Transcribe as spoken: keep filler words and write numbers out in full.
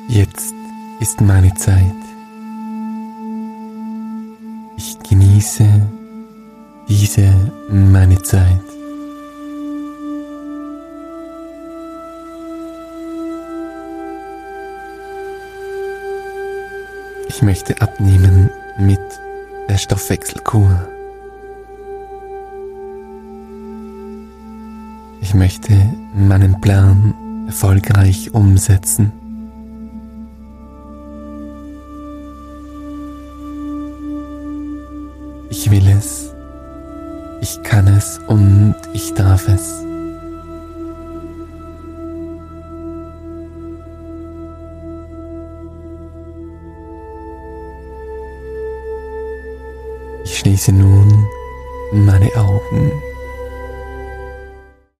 Jetzt ist meine Zeit. Ich genieße diese meine Zeit. Ich möchte abnehmen mit der Stoffwechselkur. Ich möchte meinen Plan erfolgreich umsetzen. Ich will es, ich kann es und ich darf es. Ich schließe nun meine Augen.